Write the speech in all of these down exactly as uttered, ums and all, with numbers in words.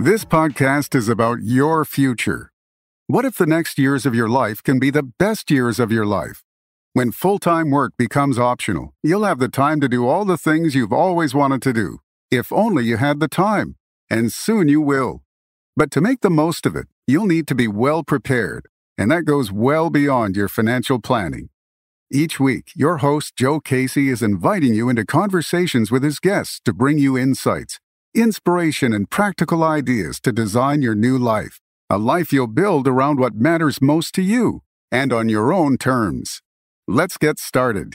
This podcast is about your future. What if the next years of your life can be the best years of your life? When full-time work becomes optional, you'll have the time to do all the things you've always wanted to do, if only you had the time. And soon you will. But to make the most of it, you'll need to be well prepared, and that goes well beyond your financial planning. Each week, your host, Joe Casey, is inviting you into conversations with his guests to bring you insights, inspiration, and practical ideas to design your new life, a life you'll build around what matters most to you and on your own terms. Let's get started.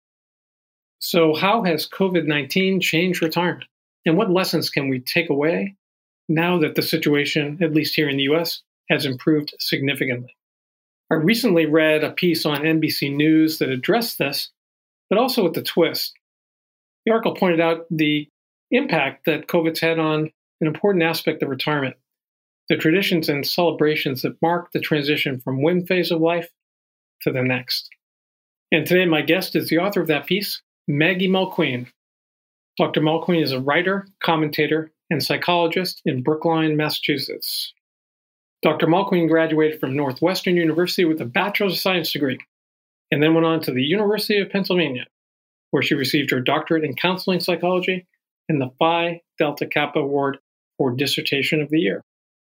So how has covid nineteen changed retirement? And what lessons can we take away now that the situation, at least here in the U S, has improved significantly? I recently read a piece on N B C News that addressed this, but also with the twist. The article pointed out the impact that COVID's had on an important aspect of retirement, the traditions and celebrations that mark the transition from one phase of life to the next. And today my guest is the author of that piece, Maggie Mulqueen. Doctor Mulqueen is a writer, commentator, and psychologist in Brookline, Massachusetts. Doctor Mulqueen graduated from Northwestern University with a Bachelor of Science degree, and then went on to the University of Pennsylvania, where she received her doctorate in counseling psychology and the Phi Delta Kappa Award for Dissertation of the Year.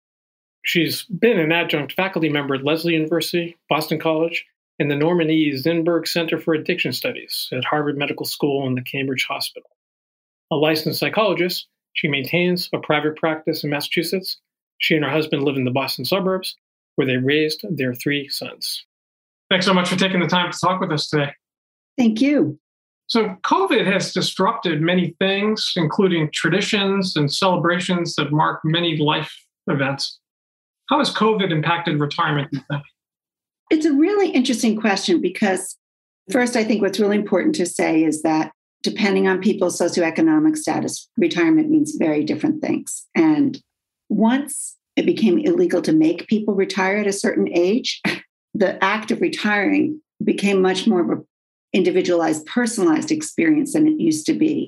She's been an adjunct faculty member at Lesley University, Boston College, and the Norman E. Zinberg Center for Addiction Studies at Harvard Medical School and the Cambridge Hospital. A licensed psychologist, she maintains a private practice in Massachusetts. She and her husband live in the Boston suburbs, where they raised their three sons. Thanks so much for taking the time to talk with us today. Thank you. So COVID has disrupted many things, including traditions and celebrations that mark many life events. How has COVID impacted retirement, do you think? It's a really interesting question because, first, I think what's really important to say is that depending on people's socioeconomic status, retirement means very different things. And once it became illegal to make people retire at a certain age, the act of retiring became much more of an individualized, personalized experience than it used to be.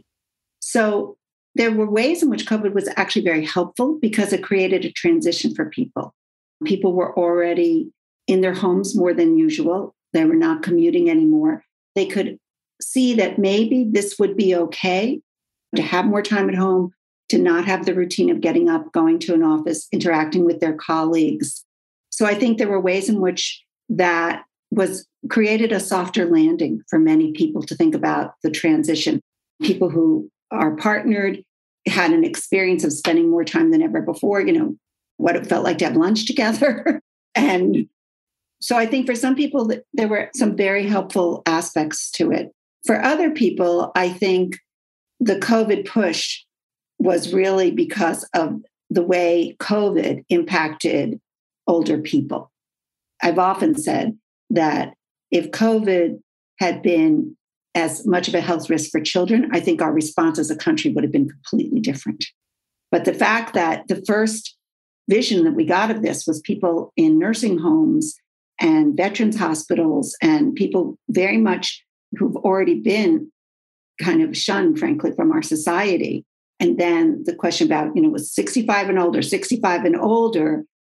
So there were ways in which COVID was actually very helpful because it created a transition for people. People were already in their homes more than usual. They were not commuting anymore. They could see that maybe this would be okay to have more time at home, to not have the routine of getting up, going to an office, interacting with their colleagues. So I think there were ways in which that was created a softer landing for many people to think about the transition. People who are partnered had an experience of spending more time than ever before, you know, what it felt like to have lunch together. And so I think for some people, there were some very helpful aspects to it. For other people, I think the COVID push was really because of the way COVID impacted older people. I've often said that if COVID had been as much of a health risk for children, I think our response as a country would have been completely different. But the fact that the first vision that we got of this was people in nursing homes and veterans hospitals and people very much who've already been kind of shunned, frankly, from our society. And then the question about, you know, was sixty-five and older, sixty-five and older,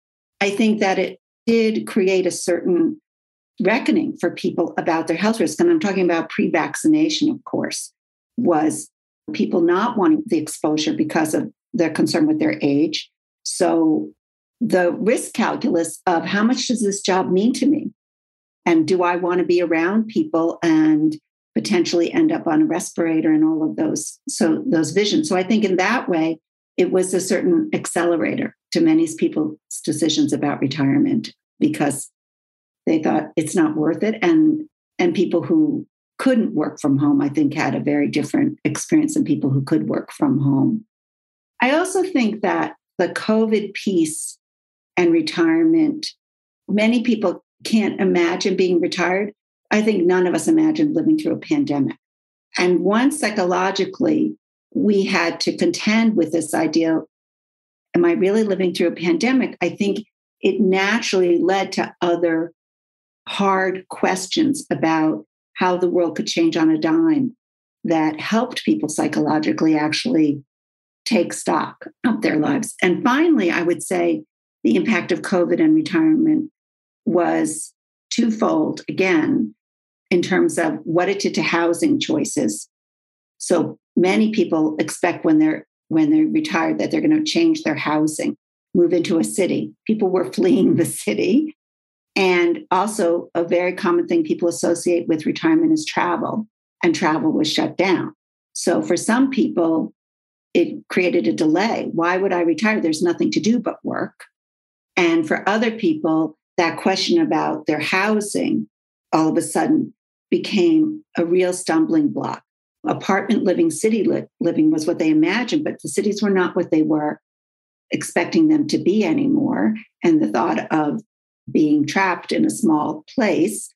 I think that it did create a certain reckoning for people about their health risk. And I'm talking about pre-vaccination, of course, was people not wanting the exposure because of their concern with their age. So the risk calculus of how much does this job mean to me? And do I want to be around people and potentially end up on a respirator and all of those, so those visions. So I think in that way, it was a certain accelerator to many people's decisions about retirement because they thought it's not worth it. And, and people who couldn't work from home, I think, had a very different experience than people who could work from home. I also think that the COVID piece and retirement, many people can't imagine being retired. I think none of us imagined living through a pandemic. And once psychologically, we had to contend with this idea, am I really living through a pandemic? I think it naturally led to other hard questions about how the world could change on a dime that helped people psychologically actually take stock of their lives. And finally, I would say the impact of COVID and retirement was twofold, again, in terms of what it did to housing choices. So many people expect when they're when they're retired that they're going to change their housing, move into a city. People were fleeing the city. And also a very common thing people associate with retirement is travel, and travel was shut down. So for some people, it created a delay. Why would I retire? There's nothing to do but work. And for other people, that question about their housing all of a sudden became a real stumbling block. Apartment living, city li- living was what they imagined, but the cities were not what they were expecting them to be anymore. And the thought of being trapped in a small place.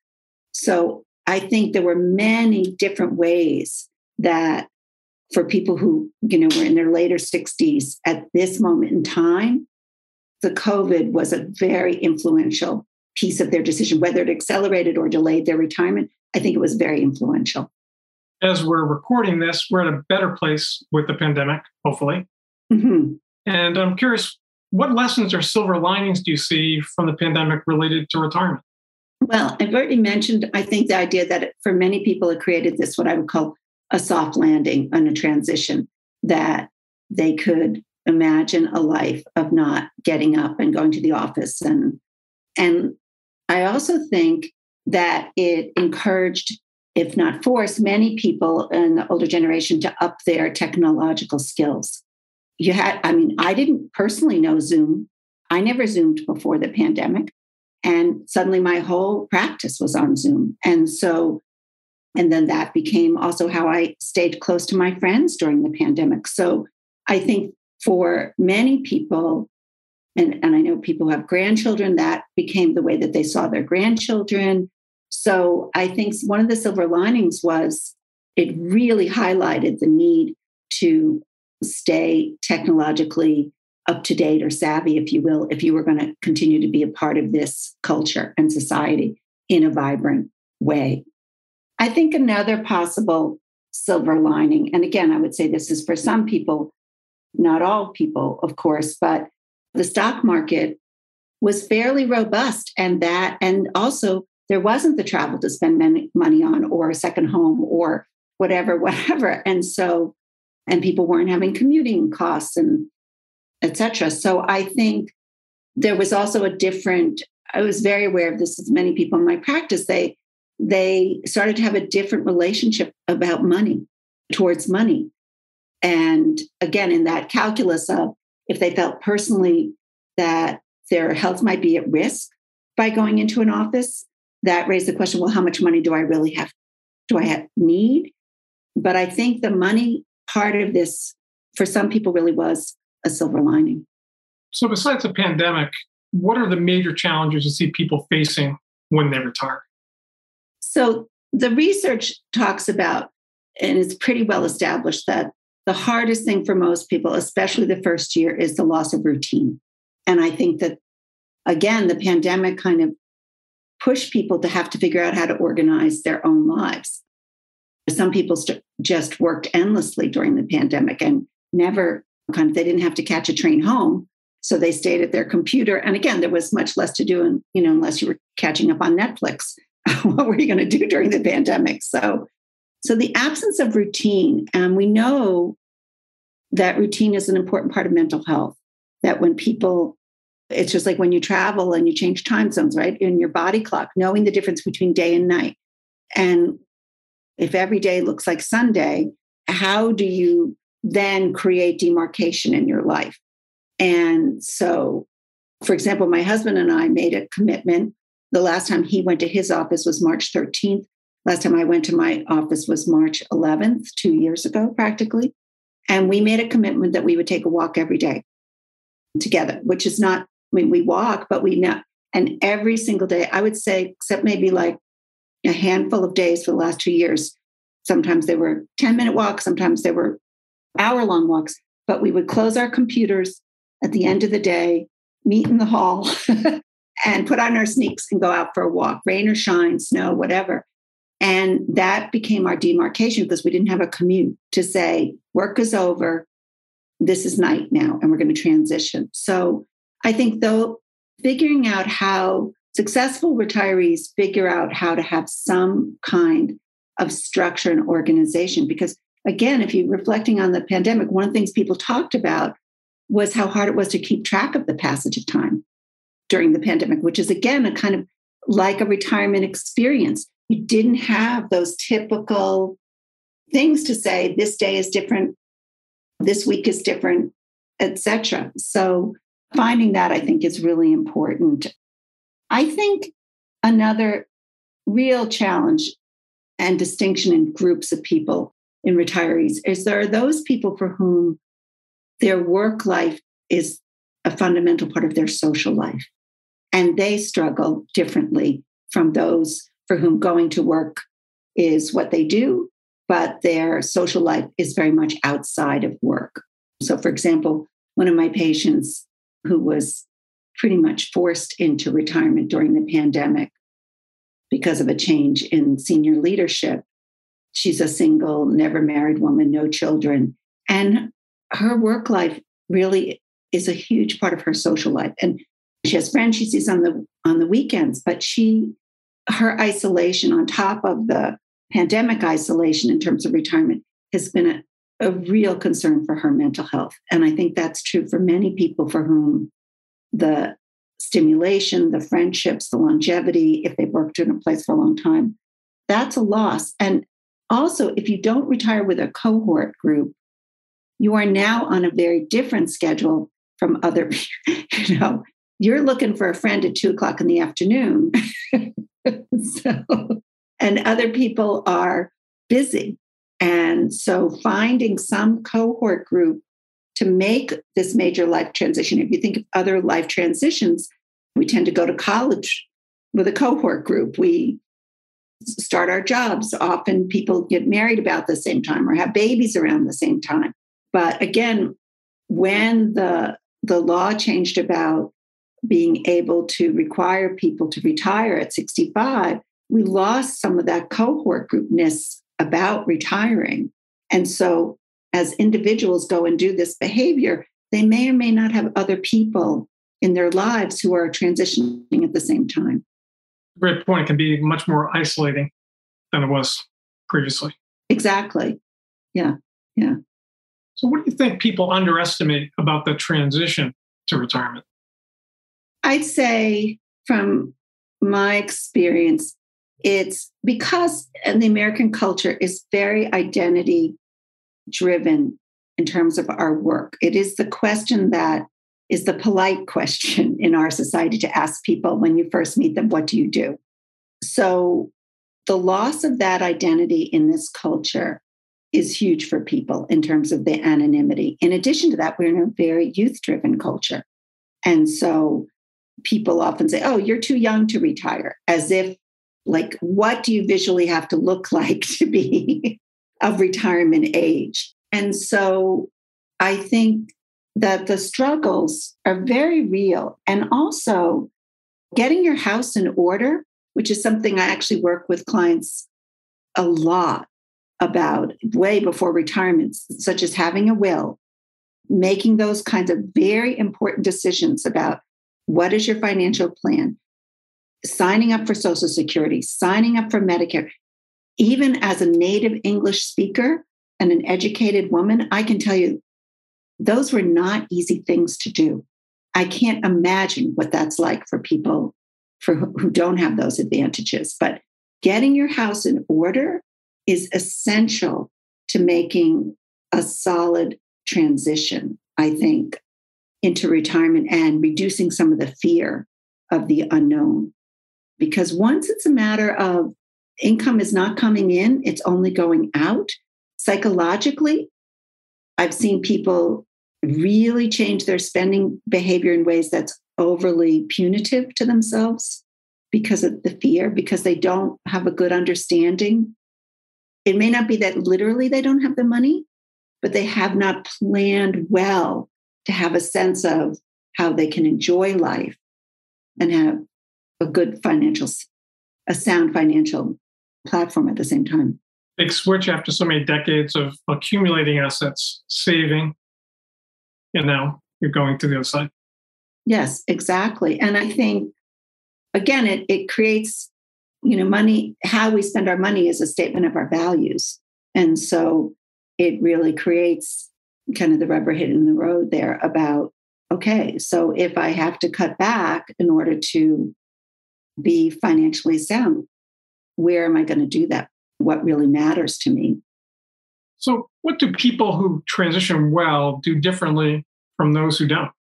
So I think there were many different ways that for people who, you know, were in their later sixties at this moment in time, the COVID was a very influential piece of their decision, whether it accelerated or delayed their retirement. I think it was very influential. As we're recording this, we're in a better place with the pandemic, hopefully. Mm-hmm. And I'm curious, what lessons or silver linings do you see from the pandemic related to retirement? Well, I've already mentioned, I think the idea that it, for many people, it created this, what I would call a soft landing and a transition, that they could imagine a life of not getting up and going to the office. And, and I also think that it encouraged, if not forced, many people in the older generation to up their technological skills. You had, I mean, I didn't personally know Zoom. I never Zoomed before the pandemic. And suddenly my whole practice was on Zoom. And so, and then that became also how I stayed close to my friends during the pandemic. So I think for many people, and, and I know people who have grandchildren, that became the way that they saw their grandchildren. So I think one of the silver linings was it really highlighted the need to stay technologically up to date or savvy, if you will, if you were going to continue to be a part of this culture and society in a vibrant way. I think another possible silver lining, and again, I would say this is for some people, not all people, of course, but the stock market was fairly robust, and that, and also there wasn't the travel to spend money on, or a second home, or whatever, whatever. And so, and people weren't having commuting costs and et cetera. So I think there was also a different, I was very aware of this as many people in my practice, they, they started to have a different relationship about money, towards money. And again, in that calculus of if they felt personally that their health might be at risk by going into an office, that raised the question, well, how much money do I really have? Do I have need? But I think the money part of this, for some people, really was a silver lining. So besides the pandemic, what are the major challenges you see people facing when they retire? So the research talks about, and it's pretty well established, that the hardest thing for most people, especially the first year, is the loss of routine. And I think that, again, the pandemic kind of pushed people to have to figure out how to organize their own lives. Some people st- just worked endlessly during the pandemic and never kind of, they didn't have to catch a train home. So they stayed at their computer. And again, there was much less to do, and, you know, unless you were catching up on Netflix. What were you going to do during the pandemic? So, so the absence of routine, and we know that routine is an important part of mental health, that when people, it's just like when you travel and you change time zones, right? In your body clock, knowing the difference between day and night. And if every day looks like Sunday, how do you then create demarcation in your life? And so, for example, my husband and I made a commitment. The last time he went to his office was March thirteenth. Last time I went to my office was March eleventh, two years ago, practically. And we made a commitment that we would take a walk every day together, which is not, I mean, we walk, but we not, and every single day, I would say, except maybe like a handful of days for the last two years, sometimes they were ten minute walks, sometimes they were hour long walks, but we would close our computers at the end of the day, meet in the hall and put on our sneaks and go out for a walk, rain or shine, snow, whatever. And that became our demarcation because we didn't have a commute to say, work is over. this is night now and we're going to transition. So I think though, figuring out how successful retirees figure out how to have some kind of structure and organization. Because again, if you're reflecting on the pandemic, one of the things people talked about was how hard it was to keep track of the passage of time during the pandemic, which is again, a kind of like a retirement experience. You didn't have those typical things to say, this day is different, this week is different, et cetera. So finding that, I think, is really important. I think another real challenge and distinction in groups of people in retirees is there are those people for whom their work life is a fundamental part of their social life. And they struggle differently from those for whom going to work is what they do, but their social life is very much outside of work. So, for example, one of my patients who was pretty much forced into retirement during the pandemic because of a change in senior leadership. She's a single, never married woman, no children. And her work life really is a huge part of her social life. And she has friends she sees on the on the weekends, but she, her isolation on top of the pandemic isolation in terms of retirement has been a, a real concern for her mental health. And I think that's true for many people for whom the stimulation, the friendships, the longevity, if they've worked in a place for a long time, that's a loss. And also, if you don't retire with a cohort group, you are now on a very different schedule from other, you know, you're looking for a friend at two o'clock in the afternoon. So, and other people are busy. And so finding some cohort group to make this major life transition. If you think of other life transitions, we tend to go to college with a cohort group. We start our jobs. Often people get married about the same time or have babies around the same time. But again, when the, the law changed about being able to require people to retire at sixty-five, we lost some of that cohort groupness about retiring. And so as individuals go and do this behavior, they may or may not have other people in their lives who are transitioning at the same time. Great point. It can be much more isolating than it was previously. Exactly. Yeah. Yeah. So what do you think people underestimate about the transition to retirement? I'd say from my experience, it's because the American culture is very identity driven in terms of our work. It is the question that is the polite question in our society to ask people when you first meet them, what do you do? So the loss of that identity in this culture is huge for people in terms of the anonymity. In addition to that, we're in a very youth-driven culture. And so people often say, oh, you're too young to retire, as if, like, what do you visually have to look like to be of retirement age? And so I think that the struggles are very real. And also getting your house in order, which is something I actually work with clients a lot about way before retirement, such as having a will, making those kinds of very important decisions about what is your financial plan, signing up for Social Security, signing up for Medicare. Even as a native English speaker and an educated woman, I can tell you those were not easy things to do. I can't imagine what that's like for people for who don't have those advantages. But getting your house in order is essential to making a solid transition, I think, into retirement and reducing some of the fear of the unknown. Because once it's a matter of income is not coming in, it's only going out, psychologically, I've seen people really change their spending behavior in ways that's overly punitive to themselves because of the fear, because they don't have a good understanding. It may not be that literally they don't have the money, but they have not planned well to have a sense of how they can enjoy life and have a good financial, a sound financial platform at the same time. Big switch after so many decades of accumulating assets, saving, and now you're going to the other side. Yes, exactly. And I think, again, it, it creates, you know, money, how we spend our money is a statement of our values. And so it really creates kind of the rubber hitting the road there about, okay, so if I have to cut back in order to be financially sound, where am I going to do that? What really matters to me? So what do people who transition well do differently from those who don't?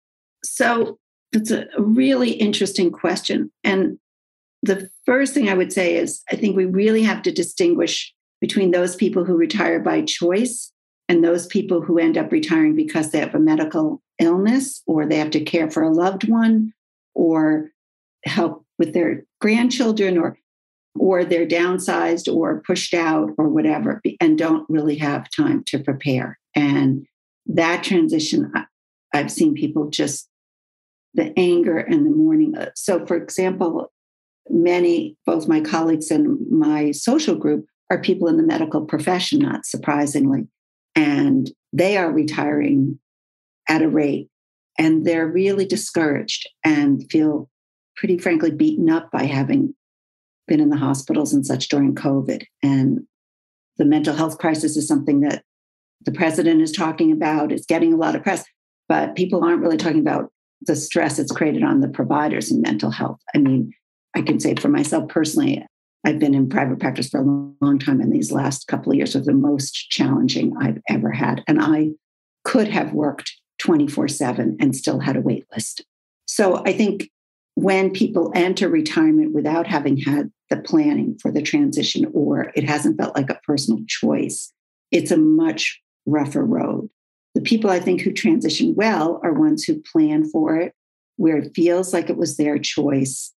So it's a really interesting question. And the first thing I would say is I think we really have to distinguish between those people who retire by choice and those people who end up retiring because they have a medical illness or they have to care for a loved one or help with their grandchildren or or they're downsized or pushed out or whatever and don't really have time to prepare. And that transition, I've seen people just the anger and the mourning. So for example, many, both my colleagues and my social group are people in the medical profession, not surprisingly. And they are retiring at a rate and they're really discouraged and feel pretty frankly beaten up by having been in the hospitals and such during COVID. And the mental health crisis is something that the president is talking about. It's getting a lot of press, but people aren't really talking about the stress it's created on the providers in mental health. I mean, I can say for myself personally, I've been in private practice for a long, long time, and these last couple of years are the most challenging I've ever had. And I could have worked twenty-four seven and still had a wait list. So I think when people enter retirement without having had the planning for the transition, or it hasn't felt like a personal choice, it's a much rougher road. The people I think who transition well are ones who plan for it, where it feels like it was their choice,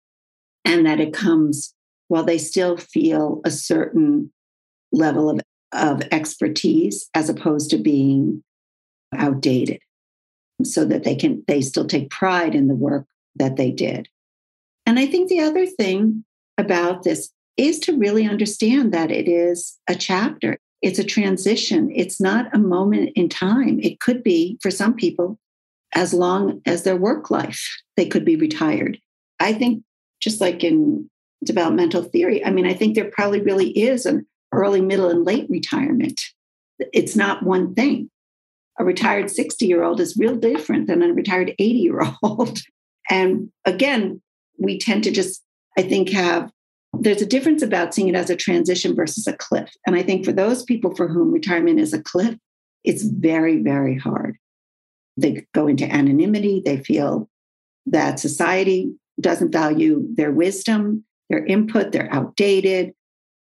and that it comes while they still feel a certain level of, of expertise as opposed to being outdated, so that they can they still take pride in the work that they did. And I think the other thing about this is to really understand that it is a chapter. It's a transition. It's not a moment in time. It could be, for some people, as long as their work life, they could be retired. I think just like in developmental theory, I mean, I think there probably really is an early, middle, and late retirement. It's not one thing. A retired sixty-year-old is real different than a retired eighty-year-old. And again, we tend to just, I think, have, there's a difference about seeing it as a transition versus a cliff. And I think for those people for whom retirement is a cliff, it's very, very hard. They go into anonymity. They feel that society doesn't value their wisdom, their input, they're outdated,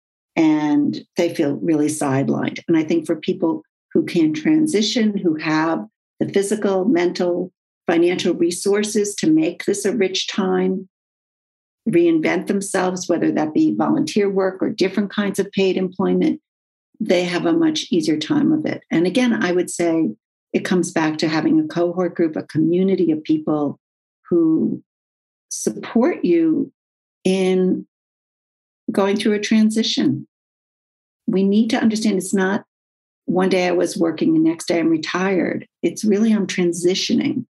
and they feel really sidelined. And I think for people who can transition, who have the physical, mental, financial resources to make this a rich time, reinvent themselves, whether that be volunteer work or different kinds of paid employment, they have a much easier time of it. And again, I would say it comes back to having a cohort group, a community of people who support you in going through a transition. We need to understand it's not one day I was working and next day I'm retired. It's really I'm transitioning.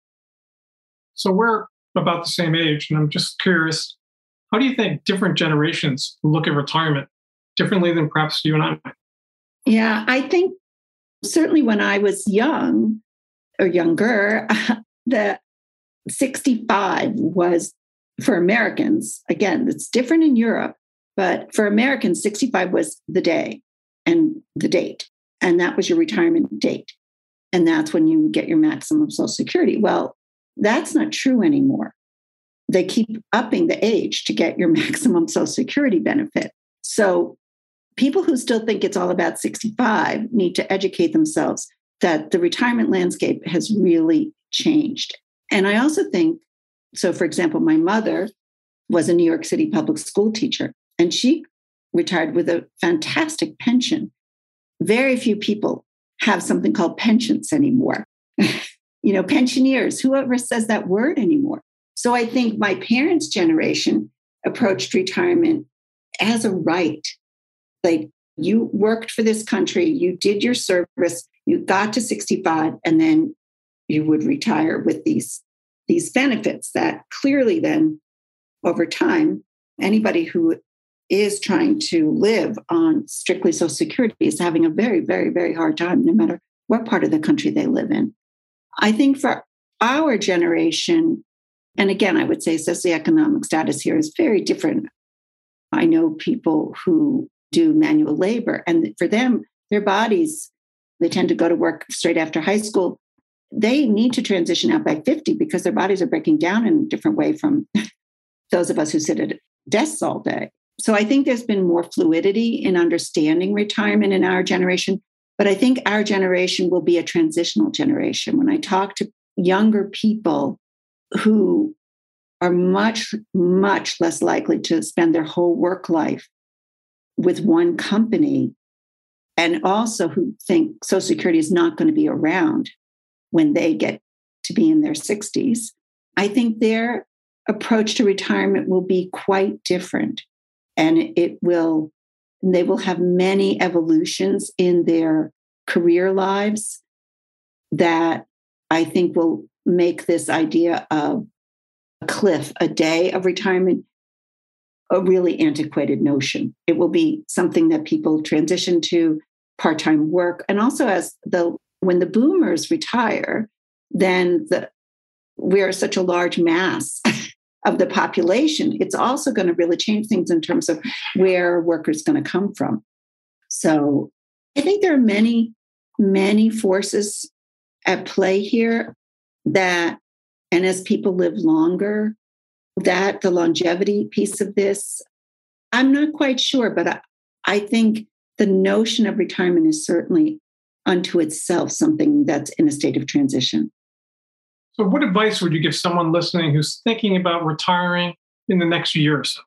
So we're about the same age, and I'm just curious, how do you think different generations look at retirement differently than perhaps you and I might? Yeah, I think certainly when I was young or younger, the sixty-five was for Americans. Again, it's different in Europe, but for Americans, sixty-five was the day and the date. And that was your retirement date. And that's when you get your maximum Social Security. Well, that's not true anymore. They keep upping the age to get your maximum Social Security benefit. So people who still think it's all about sixty-five need to educate themselves that the retirement landscape has really changed. And I also think, so for example, my mother was a New York City public school teacher, and she retired with a fantastic pension. Very few people have something called pensions anymore. You know, pensioners, whoever says that word anymore. So I think my parents' generation approached retirement as a right. Like, you worked for this country, you did your service, you got to sixty-five, and then you would retire with these, these benefits that clearly then over time, anybody who is trying to live on strictly Social Security is having a very, very, very hard time, no matter what part of the country they live in. I think for our generation, and again, I would say socioeconomic status here is very different. I know people who do manual labor, and for them, their bodies, they tend to go to work straight after high school. They need to transition out by fifty because their bodies are breaking down in a different way from those of us who sit at desks all day. So I think there's been more fluidity in understanding retirement in our generation, but I think our generation will be a transitional generation. When I talk to younger people who are much, much less likely to spend their whole work life with one company, and also who think Social Security is not going to be around when they get to be in their sixties, I think their approach to retirement will be quite different. And it will, they will have many evolutions in their career lives that I think will make this idea of a cliff, a day of retirement, a really antiquated notion. It will be something that people transition to, part-time work. And also as the when the boomers retire, then the we're such a large mass of the population, it's also going to really change things in terms of where workers going to come from. So I think there are many, many forces at play here that, and as people live longer, that the longevity piece of this, I'm not quite sure, but I, I think the notion of retirement is certainly unto itself something that's in a state of transition. So what advice would you give someone listening who's thinking about retiring in the next year or so?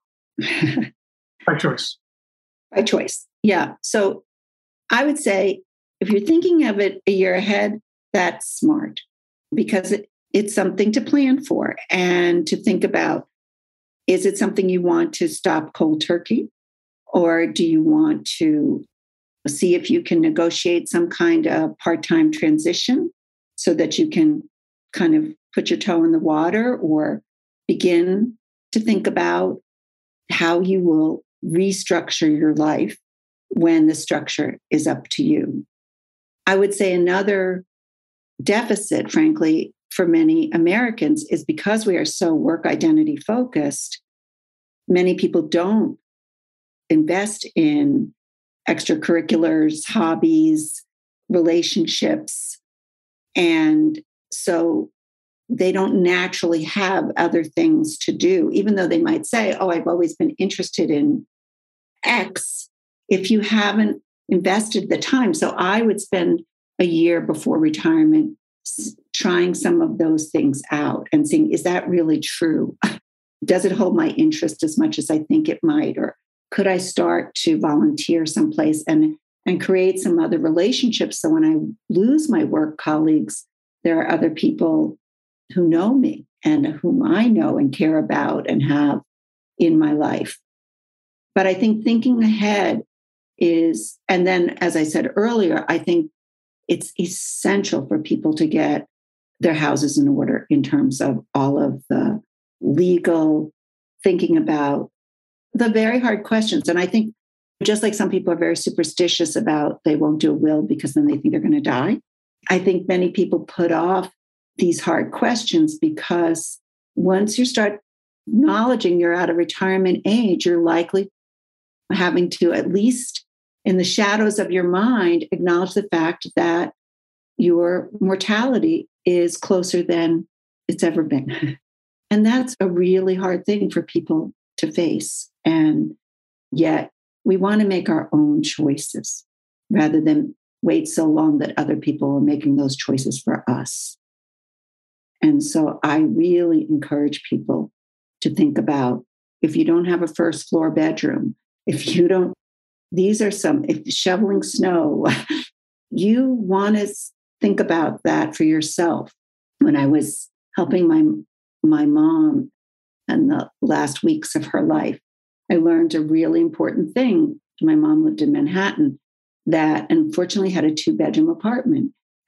By choice. By choice. Yeah. So I would say if you're thinking of it a year ahead, that's smart because it, it's something to plan for and to think about. Is it something you want to stop cold turkey? Or do you want to see if you can negotiate some kind of part-time transition so that you can kind of put your toe in the water or begin to think about how you will restructure your life when the structure is up to you? I would say another deficit, frankly, for many Americans is because we are so work identity focused, many people don't invest in extracurriculars, hobbies, relationships. And so they don't naturally have other things to do, even though they might say, oh, I've always been interested in X. If you haven't invested the time. So I would spend a year before retirement trying some of those things out and seeing, is that really true? Does it hold my interest as much as I think it might? Or could I start to volunteer someplace and, and create some other relationships so when I lose my work colleagues, there are other people who know me and whom I know and care about and have in my life. But I think thinking ahead is, and then as I said earlier, I think it's essential for people to get their houses in order in terms of all of the legal thinking about the very hard questions. And I think just like some people are very superstitious about they won't do a will because then they think they're going to die, I think many people put off these hard questions because once you start acknowledging you're out of retirement age, you're likely having to, at least in the shadows of your mind, acknowledge the fact that your mortality is closer than it's ever been. And that's a really hard thing for people to face. And yet we want to make our own choices rather than wait so long that other people are making those choices for us. And so I really encourage people to think about, if you don't have a first floor bedroom, if you don't, these are some, if shoveling snow, you want to think about that for yourself. When I was helping my, my mom in the last weeks of her life, I learned a really important thing. My mom lived in Manhattan that unfortunately had a two bedroom apartment.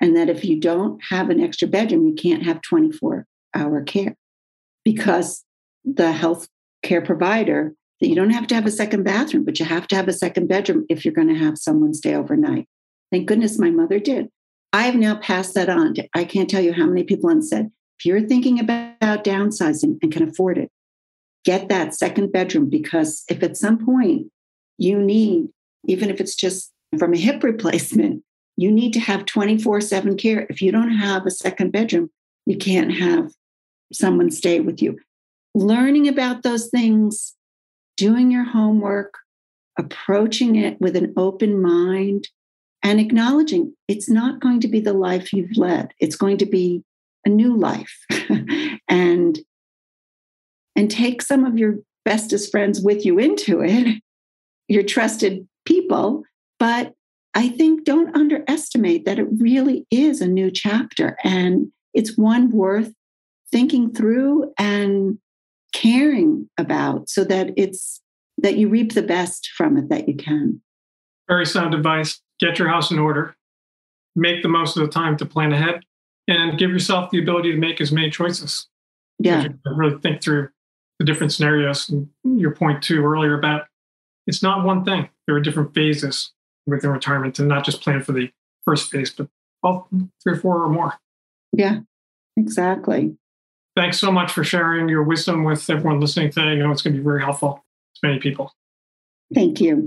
And that if you don't have an extra bedroom, you can't have twenty-four hour care because the health care provider, that you don't have to have a second bathroom, but you have to have a second bedroom if you're going to have someone stay overnight. Thank goodness my mother did. I have now passed that on to, I can't tell you how many people have said, if you're thinking about downsizing and can afford it, get that second bedroom, because if at some point you need, even if it's just from a hip replacement, you need to have twenty-four seven care. If you don't have a second bedroom, you can't have someone stay with you. Learning about those things, doing your homework, approaching it with an open mind, and acknowledging it's not going to be the life you've led. It's going to be a new life. and, and take some of your bestest friends with you into it, your trusted people. But I think don't underestimate that it really is a new chapter, and it's one worth thinking through and caring about, so that it's that you reap the best from it that you can. Very sound advice. Get your house in order. Make the most of the time to plan ahead, and give yourself the ability to make as many choices. Yeah. You really think through the different scenarios. And your point too earlier about it's not one thing. There are different phases within retirement, and not just plan for the first phase, but all three or four or more. Yeah, exactly. Thanks so much for sharing your wisdom with everyone listening today. I know it's going to be very helpful to many people. Thank you.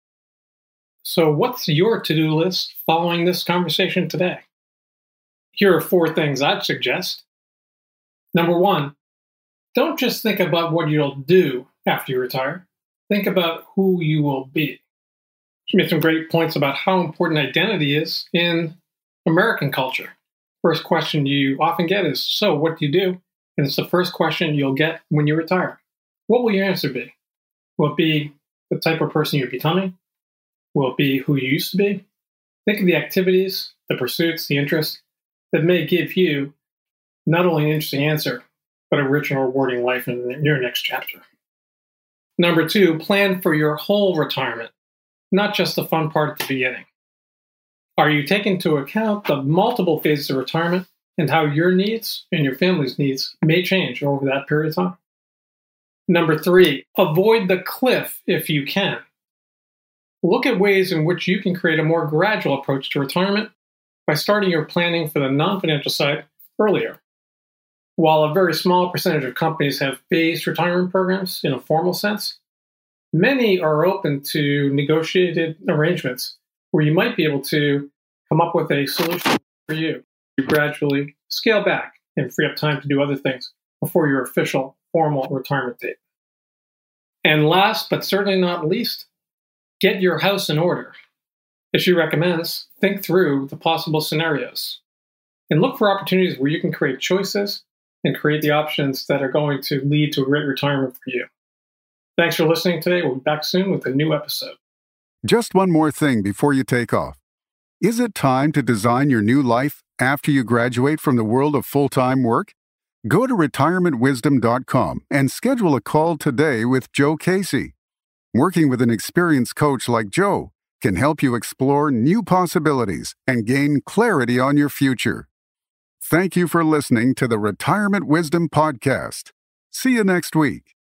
So what's your to-do list following this conversation today? Here are four things I'd suggest. Number one, don't just think about what you'll do after you retire. Think about who you will be. She made some great points about how important identity is in American culture. First question you often get is, so what do you do? And it's the first question you'll get when you retire. What will your answer be? Will it be the type of person you're becoming? Will it be who you used to be? Think of the activities, the pursuits, the interests that may give you not only an interesting answer, but a rich and rewarding life in your next chapter. Number two, plan for your whole retirement, not just the fun part at the beginning. Are you taking into account the multiple phases of retirement and how your needs and your family's needs may change over that period of time? Number three, avoid the cliff if you can. Look at ways in which you can create a more gradual approach to retirement by starting your planning for the non-financial side earlier. While a very small percentage of companies have phased retirement programs in a formal sense, many are open to negotiated arrangements where you might be able to come up with a solution for you. You gradually scale back and free up time to do other things before your official formal retirement date. And last, but certainly not least, get your house in order. As she recommends, think through the possible scenarios and look for opportunities where you can create choices and create the options that are going to lead to a great retirement for you. Thanks for listening today. We'll be back soon with a new episode. Just one more thing before you take off. Is it time to design your new life after you graduate from the world of full-time work? Go to retirement wisdom dot com and schedule a call today with Joe Casey. Working with an experienced coach like Joe can help you explore new possibilities and gain clarity on your future. Thank you for listening to the Retirement Wisdom Podcast. See you next week.